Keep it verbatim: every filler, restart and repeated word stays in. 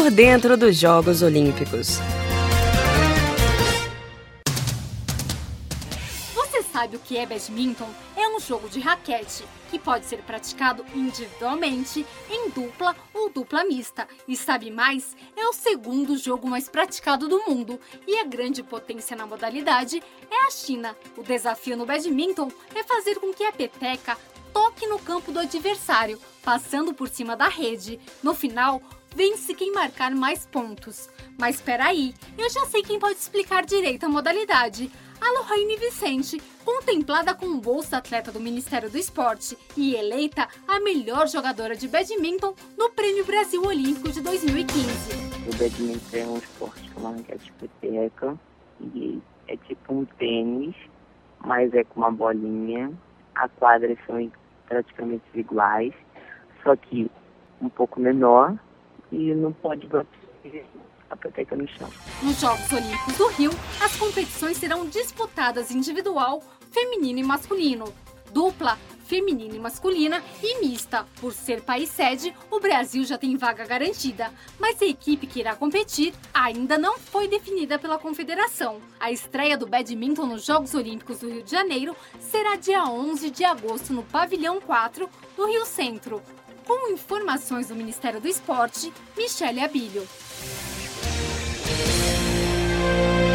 por dentro dos Jogos Olímpicos. Você sabe o que é badminton? É um jogo de raquete que pode ser praticado individualmente, em dupla ou dupla mista. E sabe mais? É o segundo jogo mais praticado do mundo e a grande potência na modalidade é a China. O desafio no badminton é fazer com que a peteca toque no campo do adversário, passando por cima da rede. No final, vence quem marcar mais pontos. Mas espera aí, eu já sei quem pode explicar direito a modalidade. A Lohane Vicente, contemplada como bolsa atleta do Ministério do Esporte e eleita a melhor jogadora de badminton no Prêmio Brasil Olímpico de dois mil e quinze. O badminton é um esporte com uma raquete peteca e é tipo um tênis, mas é com uma bolinha. As quadras são praticamente iguais, só que um pouco menor e não pode bater a peteca no chão. Nos Jogos Olímpicos do Rio, as competições serão disputadas individual, feminino e masculino, dupla, feminina e masculina e mista. Por ser país sede, o Brasil já tem vaga garantida, mas a equipe que irá competir ainda não foi definida pela confederação. A estreia do badminton nos Jogos Olímpicos do Rio de Janeiro será dia onze de agosto no Pavilhão quatro, do Rio Centro. Com informações do Ministério do Esporte, Michele Abílio.